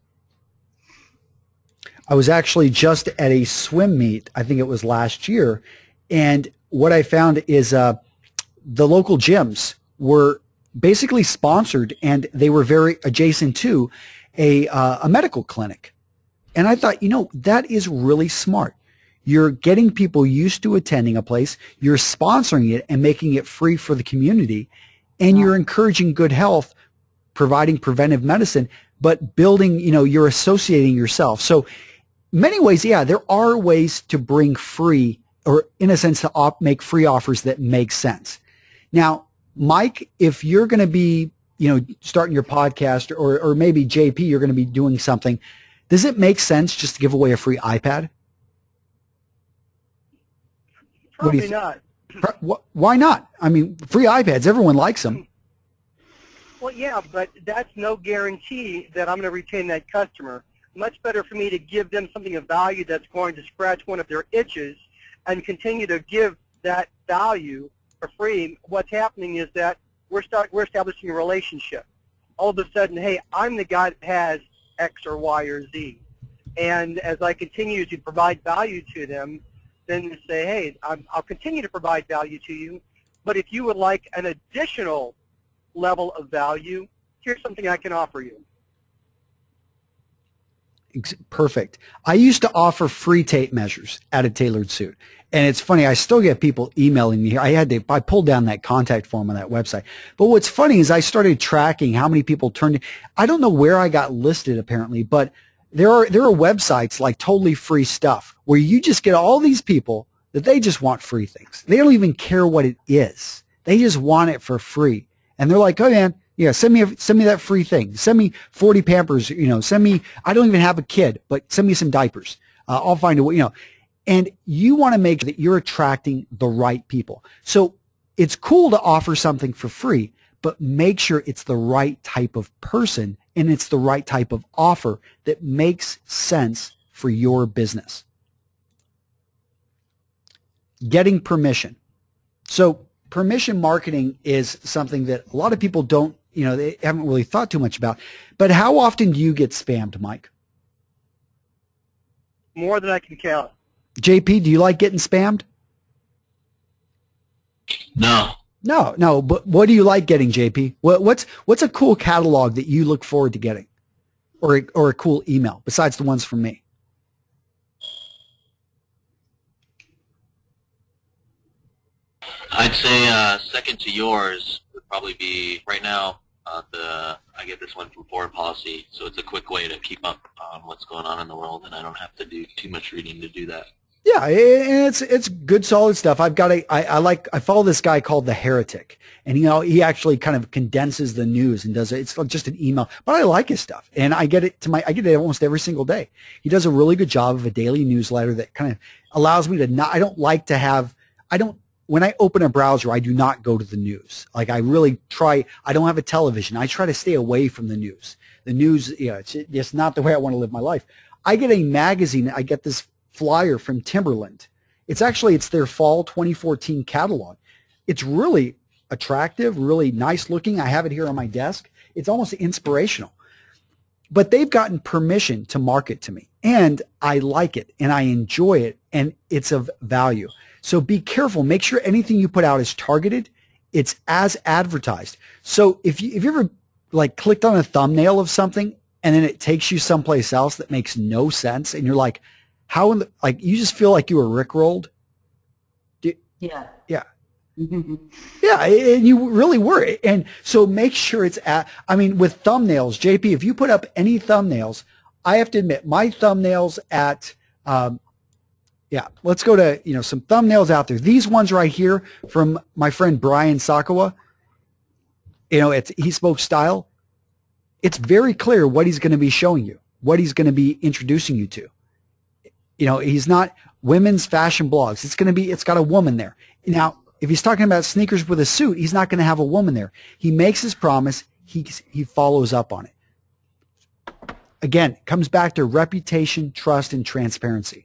I was actually just at a swim meet, I think it was last year, and what I found is the local gyms were basically sponsored, and they were very adjacent to a medical clinic. And I thought, that is really smart. You're getting people used to attending a place, you're sponsoring it and making it free for the community, and you're encouraging good health, providing preventive medicine, but building, you're associating yourself. So many ways, yeah, there are ways to bring free, or in a sense to make free offers that make sense. Now, Mike, if you're going to be, starting your podcast, or maybe JP, you're going to be doing something, does it make sense just to give away a free iPad? Probably not. Why not? I mean, free iPads, everyone likes them. Well, yeah, but that's no guarantee that I'm going to retain that customer. Much better for me to give them something of value that's going to scratch one of their itches and continue to give that value for free. What's happening is that we're establishing a relationship. All of a sudden, hey, I'm the guy that has X or Y or Z. And as I continue to provide value to them, then say, hey, I'll continue to provide value to you, but if you would like an additional level of value, here's something I can offer you. Perfect. I used to offer free tape measures at a tailored suit. And it's funny, I still get people emailing me here. I pulled down that contact form on that website. But what's funny is I started tracking how many people turned. I don't know where I got listed apparently, but there are websites like Totally Free Stuff where you just get all these people that they just want free things. They don't even care what it is. They just want it for free. And they're like, oh man, yeah, send me that free thing. Send me 40 Pampers, send me, I don't even have a kid, but send me some diapers. I'll find a way, and you want to make sure that you're attracting the right people. So it's cool to offer something for free, but make sure it's the right type of person and it's the right type of offer that makes sense for your business. Getting permission. So permission marketing is something that a lot of people don't, they haven't really thought too much about. But how often do you get spammed, Mike? More than I can count. JP, do you like getting spammed? No. No, but what do you like getting, JP? What's a cool catalog that you look forward to getting? Or a cool email, besides the ones from me? I'd say second to yours would probably be, right now, I get this one from Foreign Policy, so it's a quick way to keep up on what's going on in the world, and I don't have to do too much reading to do that. Yeah, and it's good, solid stuff. I follow this guy called The Heretic, and he actually kind of condenses the news and does it. It's just an email, but I like his stuff, and I get it almost every single day. He does a really good job of a daily newsletter that kind of allows me to not. When I open a browser, I do not go to the news. Like I really try. I don't have a television. I try to stay away from the news. The news, it's just not the way I want to live my life. I get a magazine. I get this flyer from Timberland. It's their fall 2014 catalog. It's really attractive, really nice looking. I have it here on my desk. It's almost inspirational. But they've gotten permission to market to me, and I like it, and I enjoy it, and it's of value. So be careful. Make sure anything you put out is targeted. It's as advertised. So if you ever clicked on a thumbnail of something and then it takes you someplace else that makes no sense, and you're like, you just feel like you were rickrolled. Yeah. Yeah. Yeah, and you really were. And so make sure it's with thumbnails, JP, if you put up any thumbnails, I have to admit my thumbnails let's go to, some thumbnails out there. These ones right here from my friend Brian Sakawa, he spoke style. It's very clear what he's going to be showing you, what he's going to be introducing you to. He's not women's fashion blogs. It's got a woman there. Now, if he's talking about sneakers with a suit, he's not going to have a woman there. He makes his promise. He follows up on it. Again, it comes back to reputation, trust, and transparency.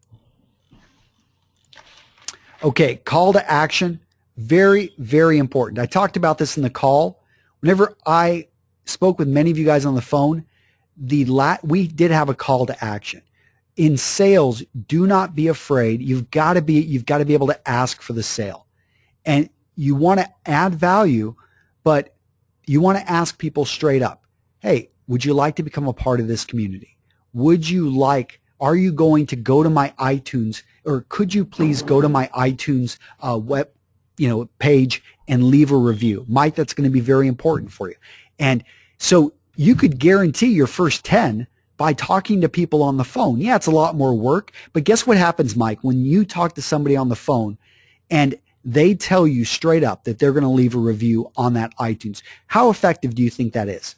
Okay, call to action, very, very important. I talked about this in the call. Whenever I spoke with many of you guys on the phone, we did have a call to action. In sales, do not be afraid. You've got to be able to ask for the sale. And you want to add value, but you want to ask people straight up, hey, would you like to become a part of this community? Are you going to go to my iTunes, or could you please go to my iTunes web, page and leave a review? Mike, that's going to be very important for you. And so you could guarantee your first 10 by talking to people on the phone. Yeah, it's a lot more work, but guess what happens, Mike, when you talk to somebody on the phone and they tell you straight up that they're going to leave a review on that iTunes? How effective do you think that is?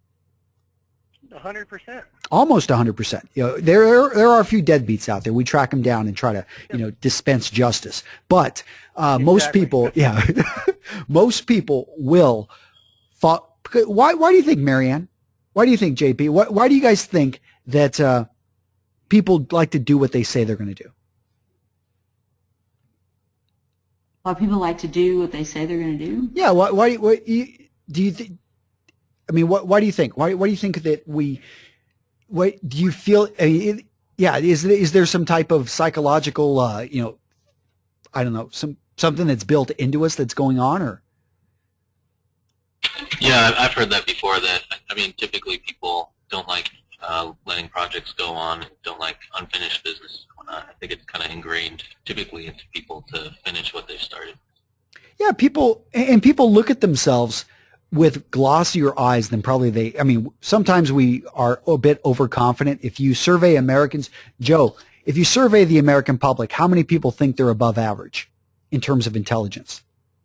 100%. Almost 100%. There are a few deadbeats out there. We track them down and try to, dispense justice. But most people, most people will Why do you think, Marianne? Why do you think, JP? Why do you guys think that people like to do what they say they're going to do? Why people like to do what they say they're going to do? Yeah. Why do you think? I mean, why do you think? Why do you think that we? What do you feel? Yeah. Is there some type of psychological, I don't know, something that's built into us that's going on, or? Yeah, I've heard that before. That I mean, typically people don't like letting projects go on, and don't like unfinished business. I think it's kind of ingrained typically into people to finish what they've started. Yeah, people look at themselves with glossier eyes than probably sometimes we are a bit overconfident. If you survey Americans, Joe, if you survey the American public, how many people think they're above average in terms of intelligence?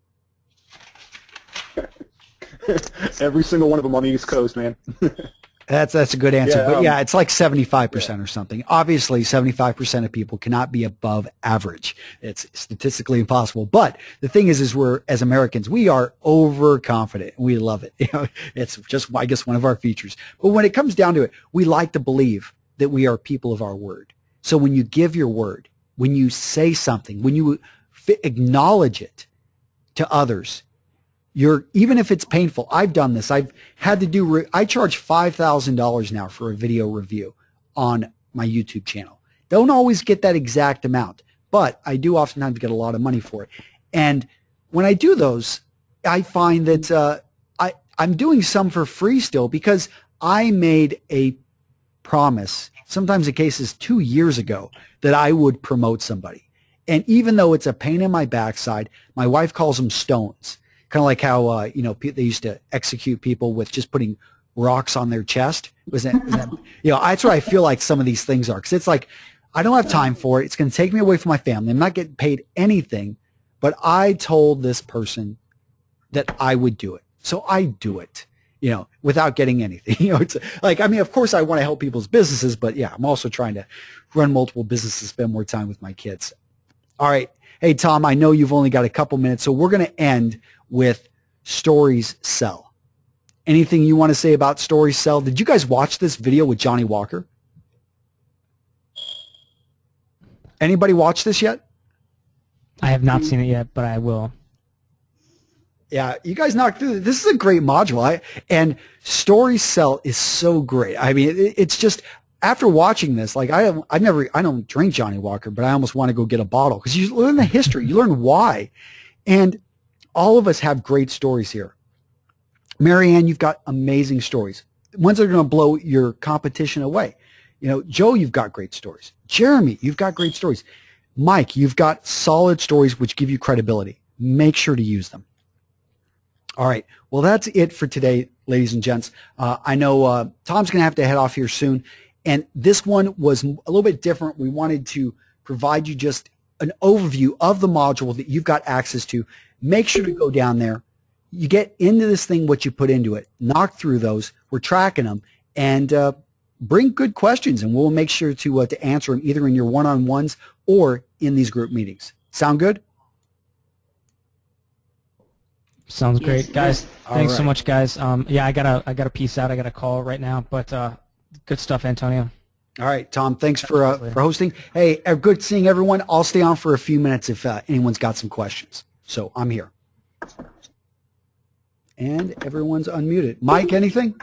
Every single one of them on the East Coast, man. That's a good answer. Yeah, but yeah, it's like 75% or something. Obviously, 75% of people cannot be above average. It's statistically impossible. But the thing is we're, as Americans, we are overconfident. We love it. It's just, I guess, one of our features. But when it comes down to it, we like to believe that we are people of our word. So when you give your word, when you say something, when you acknowledge it to others, even if it's painful, I've done this. I've had to do, I charge $5,000 now for a video review on my YouTube channel. Don't always get that exact amount, but I do oftentimes get a lot of money for it. And when I do those, I find that I'm doing some for free still because I made a promise, sometimes in cases 2 years ago, that I would promote somebody. And even though it's a pain in my backside, my wife calls them stones. Kind of like how, they used to execute people with just putting rocks on their chest. That's what I feel like some of these things are. Because it's like, I don't have time for it. It's going to take me away from my family. I'm not getting paid anything. But I told this person that I would do it. So I do it, without getting anything. It's like, of course I want to help people's businesses. But yeah, I'm also trying to run multiple businesses, spend more time with my kids. All right. Hey, Tom, I know you've only got a couple minutes. So we're going to end with Stories Sell. Anything you want to say about Stories Sell? Did you guys watch this video with Johnny Walker? Anybody watch this yet? I have not seen it yet, but I will. Yeah, you guys knocked through. This is a great module. And Stories Sell is so great. I mean, it's just, after watching this, like I don't drink Johnny Walker, but I almost want to go get a bottle because you learn the history, you learn why. And all of us have great stories here. Marianne, you've got amazing stories. Ones that are going to blow your competition away. Joe, you've got great stories. Jeremy, you've got great stories. Mike, you've got solid stories which give you credibility. Make sure to use them. All right. Well, that's it for today, ladies and gents. I know Tom's going to have to head off here soon. And this one was a little bit different. We wanted to provide you just an overview of the module that you've got access to. Make sure to go down there. You get into this thing, what you put into it. Knock through those. We're tracking them. And bring good questions, and we'll make sure to answer them either in your one-on-ones or in these group meetings. Sound good? Sounds great, Yes. guys. All Thanks so right. much, guys. Yeah, I gotta peace out. I got a call right now, but good stuff, Antonio. All right, Tom, thanks for hosting. Hey, good seeing everyone. I'll stay on for a few minutes if anyone's got some questions. So I'm here. And everyone's unmuted. Mike, anything?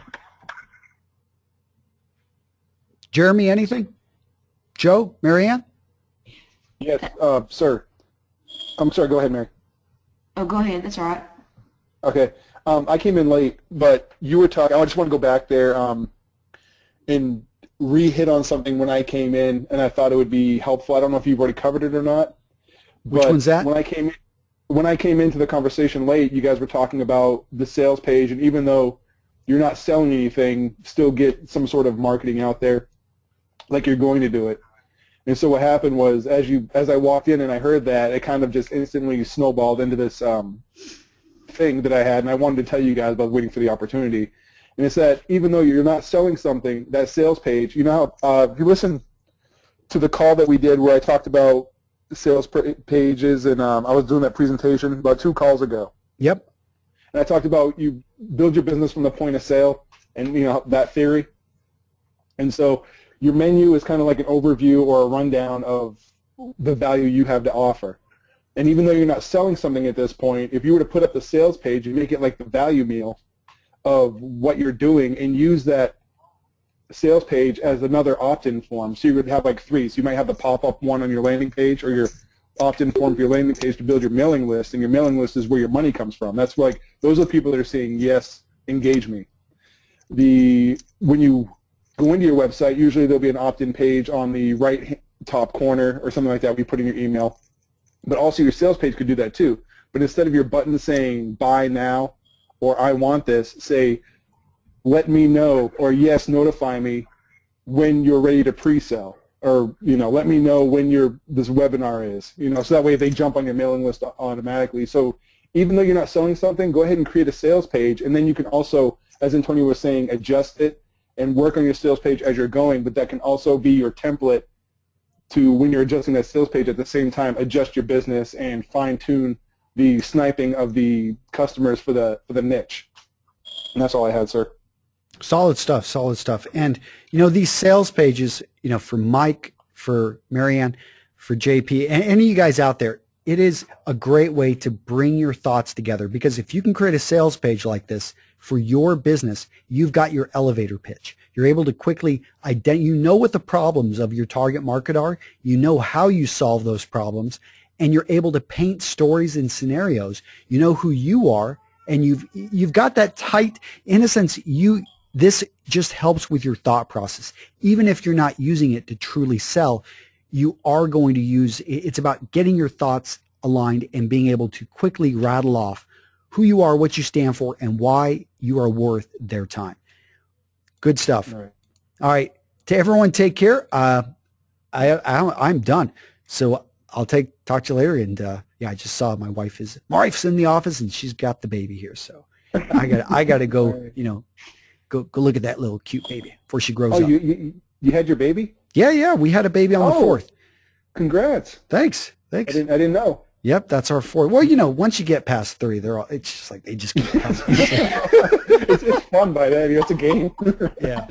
Jeremy, anything? Joe, Marianne? Yes, sir. I'm sorry, go ahead, Mary. Oh, go ahead. That's all right. Okay. I came in late, but you were talking, I just want to go back there and re-hit on something when I came in, and I thought it would be helpful. I don't know if you've already covered it or not. Which one's that? When I came into the conversation late, you guys were talking about the sales page, and even though you're not selling anything, still get some sort of marketing out there like you're going to do it. And so what happened was, as I walked in and I heard that, it kind of just instantly snowballed into this thing that I had, and I wanted to tell you guys, but I was waiting for the opportunity. And it's that even though you're not selling something, that sales page, you know how, if you listen to the call that we did where I talked about sales pages, and I was doing that presentation about 2 calls ago. Yep. And I talked about you build your business from the point of sale and, you know, that theory. And so your menu is kind of like an overview or a rundown of the value you have to offer. And even though you're not selling something at this point, if you were to put up the sales page and make it like the value meal of what you're doing and use that sales page as another opt-in form. So you would have like 3. So you might have the pop-up one on your landing page or your opt-in form for your landing page to build your mailing list, and your mailing list is where your money comes from. That's like, those are the people that are saying, yes, engage me. When you go into your website, usually there'll be an opt-in page on the right top corner or something like that where you put in your email. But also your sales page could do that too. But instead of your button saying buy now or I want this, say let me know or yes, notify me when you're ready to pre-sell, or let me know when this webinar is. So that way they jump on your mailing list automatically. So even though you're not selling something, go ahead and create a sales page, and then you can also, as Antonio was saying, adjust it and work on your sales page as you're going. But that can also be your template to, when you're adjusting that sales page, at the same time adjust your business and fine-tune the sniping of the customers for the niche. And that's all I had, sir. Solid stuff, solid stuff. And, these sales pages, for Mike, for Marianne, for JP, and any of you guys out there, it is a great way to bring your thoughts together, because if you can create a sales page like this for your business, you've got your elevator pitch. You're able to quickly identify, what the problems of your target market are, how you solve those problems, and you're able to paint stories and scenarios. You know who you are, and you've got that tight, in a sense, this just helps with your thought process. Even if you're not using it to truly sell, you are going to use, it's about getting your thoughts aligned and being able to quickly rattle off who you are, what you stand for, and why you are worth their time. Good stuff. All right. To everyone, take care. I'm done. So I'll talk to you later. And I just saw my wife's in the office, and she's got the baby here. So I got to go, go look at that little cute baby before she grows up. You had your baby? Yeah. We had a baby on the 4th. Congrats. Thanks. I didn't know. Yep, that's our 4th. Well, once you get past 3, it's just like they just keep past. It's fun by then. It's a game. Yeah.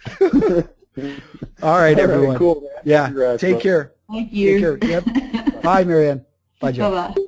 All right, everyone. Cool, man. Yeah. Congrats, Take care. Thank you. Take care. Yep. Bye, Marianne. Bye, Joe. Bye-bye.